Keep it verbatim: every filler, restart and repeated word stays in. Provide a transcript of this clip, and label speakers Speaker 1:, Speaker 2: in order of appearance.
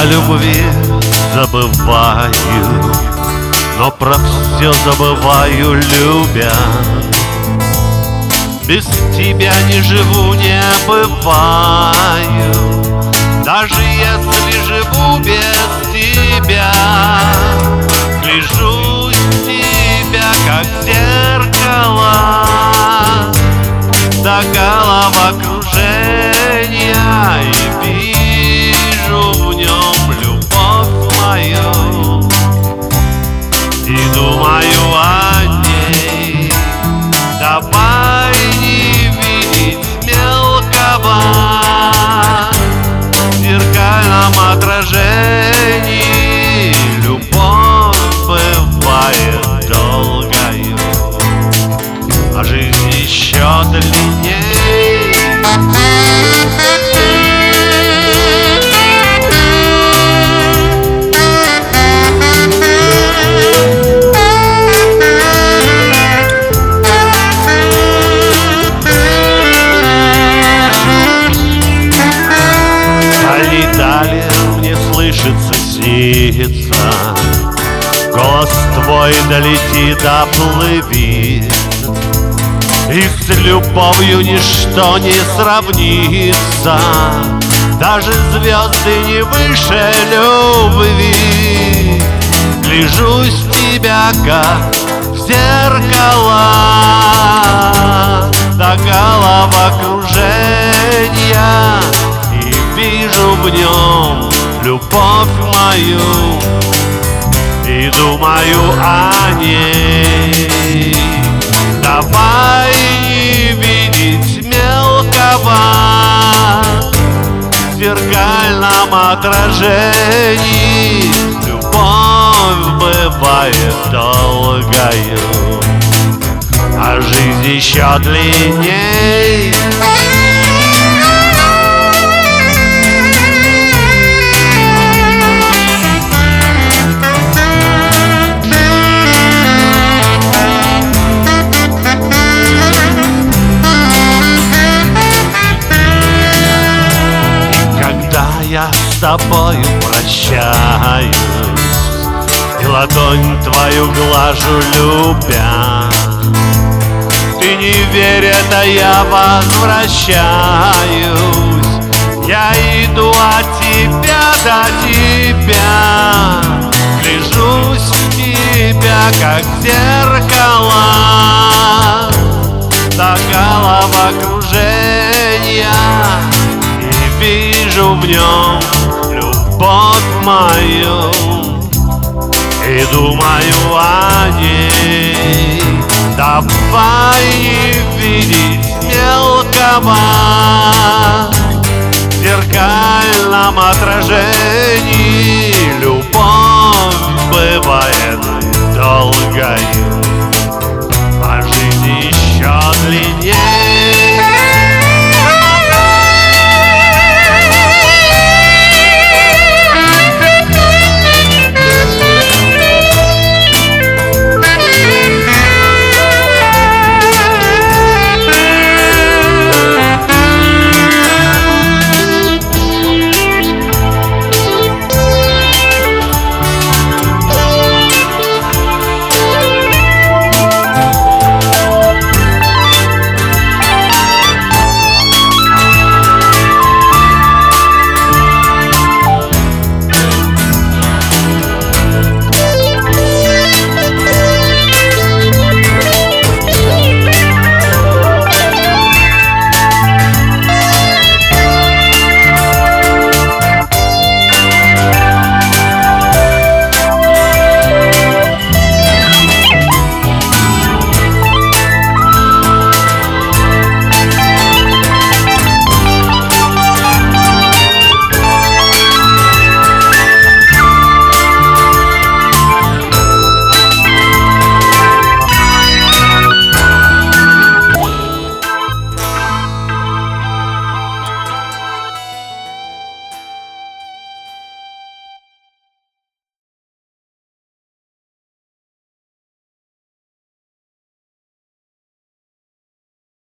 Speaker 1: о любви забываю, но про все забываю, любя. Без тебя не живу, не бываю, даже если живу без тебя. Гляжусь в тебя, как в зеркало, до головокружения, и вижу в нем любовь мою, и думаю о ней. Давай не видеть мелкого в зеркальном отражении. Любовь бывает долгою, а жизнь еще длинней. Мне слышится, снится, голос твой долетит, доплывет, и с любовью ничто не сравнится, даже звезды не выше любви. Гляжусь в тебя, как в зеркало, до головокружения, вижу в нем любовь мою, и думаю о ней. Давай не видеть мелкого в зеркальном отражении. Любовь бывает долгою, а жизнь еще длинней. Я с тобою прощаюсь, и ладонь твою глажу, любя. Ты не верь, это я возвращаюсь. Я иду от тебя до тебя, гляжусь в тебя, как в зеркало, до головокружения, вижу в нем любовь мою, и думаю о ней. Давай не видеть мелкого в зеркальном отражении. Любовь бывает долгою,